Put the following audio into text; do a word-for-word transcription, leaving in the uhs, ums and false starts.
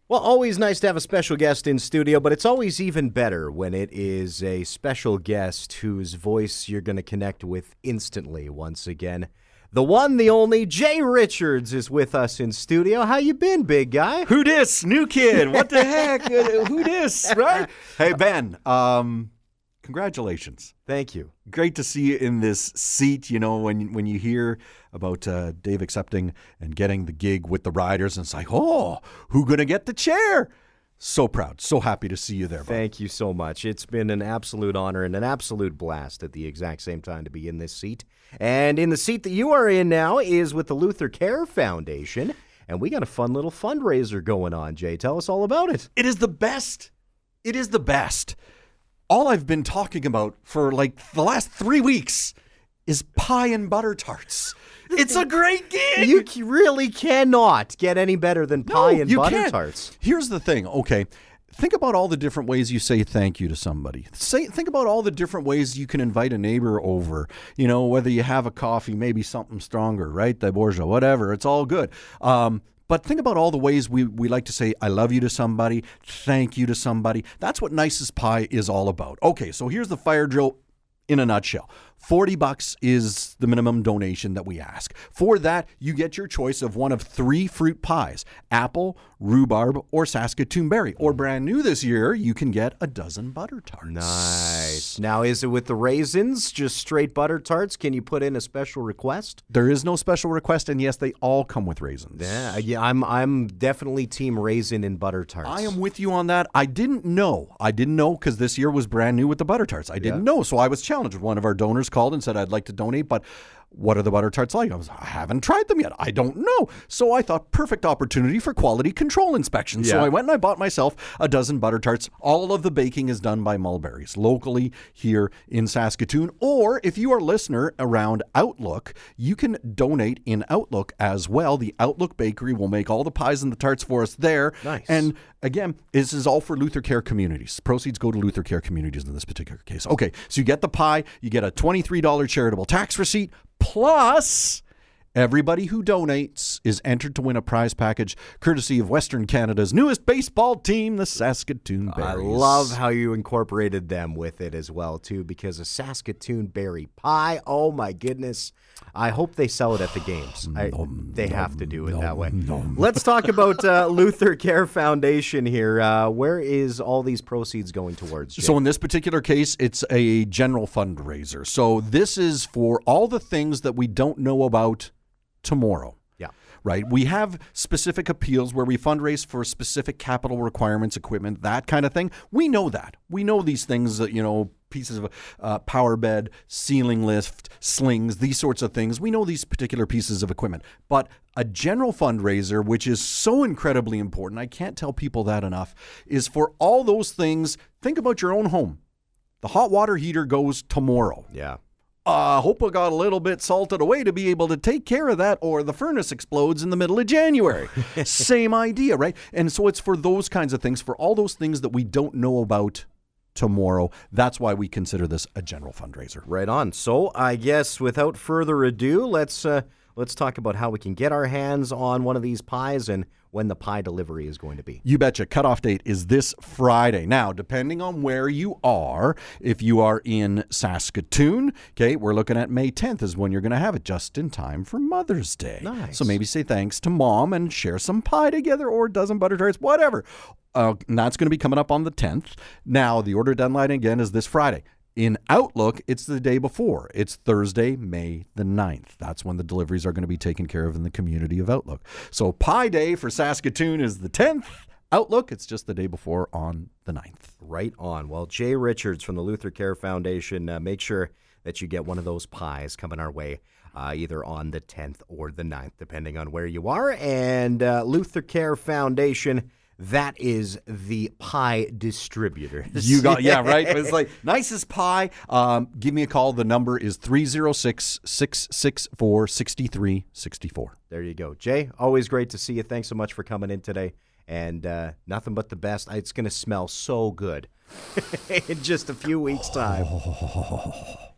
Well, always nice to have a special guest in studio, but it's always even better when it is a special guest whose voice you're going to connect with instantly once again. The one, the only, Jay Richards is with us in studio. How you been, big guy? Who dis? New kid. What the heck? Who dis? Right? Hey, Ben, um, congratulations. Thank you. Great to see you in this seat. You know, when when you hear about uh, Dave accepting and getting the gig with the Riders, and it's like, oh, who going to get the chair? So proud. So happy to see you there, bud. Thank you so much. It's been an absolute honor and an absolute blast at the exact same time to be in this seat. And in the seat that you are in now is with the Luther Care Foundation. And we got a fun little fundraiser going on, Jay. Tell us all about it. It is the best. It is the best. All I've been talking about for like the last three weeks is pie and butter tarts. It's a great gig. You c- really cannot get any better than pie no, and you butter can't. tarts. Here's the thing, okay? Think about all the different ways you say thank you to somebody. Say, think about all the different ways you can invite a neighbor over. You know, whether you have a coffee, maybe something stronger, right? The Borgia, whatever. It's all good. Um, But think about all the ways we, we like to say, I love you to somebody, thank you to somebody. That's what Nicest Pie is all about. Okay, so here's the fire drill in a nutshell. forty bucks is the minimum donation that we ask. For that, you get your choice of one of three fruit pies, apple, rhubarb, or Saskatoon berry. Or brand new this year, you can get a dozen butter tarts. Nice. Now, is it with the raisins, just straight butter tarts? Can you put in a special request? There is no special request, and yes, they all come with raisins. Yeah, yeah I'm I'm definitely team raisin and butter tarts. I am with you on that. I didn't know. I didn't know because this year was brand new with the butter tarts. I didn't yeah. know, so I was challenged. One of our donors called and said, I'd like to donate, but what are the butter tarts like? I was, I haven't tried them yet. I don't know. So I thought, perfect opportunity for quality control inspection. Yeah. So I went and I bought myself a dozen butter tarts. All of the baking is done by Mulberries, locally here in Saskatoon. Or if you are a listener around Outlook, you can donate in Outlook as well. The Outlook Bakery will make all the pies and the tarts for us there. Nice. And again, this is all for Luther Care Communities. Proceeds go to Luther Care Communities in this particular case. Okay, so you get the pie, you get a twenty-three dollars charitable tax receipt, plus everybody who donates is entered to win a prize package courtesy of Western Canada's newest baseball team, the Saskatoon Berries. I love how you incorporated them with it as well, too, because a Saskatoon berry pie, oh my goodness. I hope they sell it at the games. I, they have to do it that way. Let's talk about uh, Luther Care Foundation here. Uh, where is all these proceeds going towards, Jay? So in this particular case, it's a general fundraiser. So this is for all the things that we don't know about tomorrow. Yeah. Right. We have specific appeals where we fundraise for specific capital requirements, equipment, that kind of thing. We know that. We know these things that, you know, pieces of uh, power bed, ceiling lift, slings, these sorts of things. We know these particular pieces of equipment. But a general fundraiser, which is so incredibly important, I can't tell people that enough, is for all those things. Think about your own home. The hot water heater goes tomorrow. Yeah. I uh, hope I got a little bit salted away to be able to take care of that, or the furnace explodes in the middle of January. Same idea, right? And so it's for those kinds of things, for all those things that we don't know about tomorrow. That's why we consider this a general fundraiser. Right on. So I guess without further ado, let's uh, let's talk about how we can get our hands on one of these pies and when the pie delivery is going to be. You betcha. Cutoff date is this Friday. Now, depending on where you are, if you are in Saskatoon, okay, we're looking at May tenth is when you're going to have it, just in time for Mother's Day. Nice. So maybe say thanks to Mom and share some pie together, or a dozen butter tarts, whatever. Uh, and that's going to be coming up on the tenth. Now, the order deadline again is this Friday. In Outlook, it's the day before. It's Thursday, May the ninth. That's when the deliveries are going to be taken care of in the community of Outlook. So Pie Day for Saskatoon is the tenth. Outlook, it's just the day before on the ninth. Right on. Well, Jay Richards from the Luther Care Foundation, uh, make sure that you get one of those pies coming our way uh, either on the tenth or the ninth, depending on where you are. And uh, Luther Care Foundation, that is the pie distributor. You got, yeah, right? It's like, Nicest Pie. Um, give me a call. The number is three oh six, six six four, six three six four. There you go. Jay, always great to see you. Thanks so much for coming in today. And uh, nothing but the best. It's going to smell so good in just a few weeks' time.